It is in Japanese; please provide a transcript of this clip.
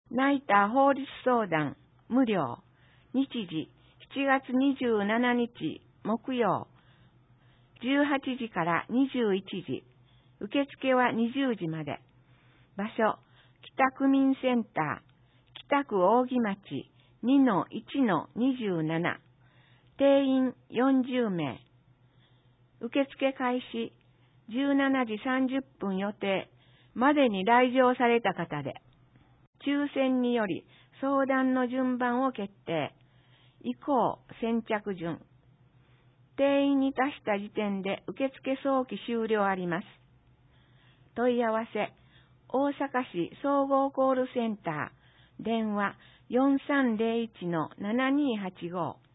ナイター法律相談無料。日時7月27日木曜18時から21時。受付は20時まで。場所北区民センター北区扇町 2-1-27。定員40名。受付開始17時30分予定までに来場された方で、抽選により相談の順番を決定。以降先着順。定員に達した時点で受付早期終了あります。問い合わせ、大阪市総合コールセンター、電話 4301-7285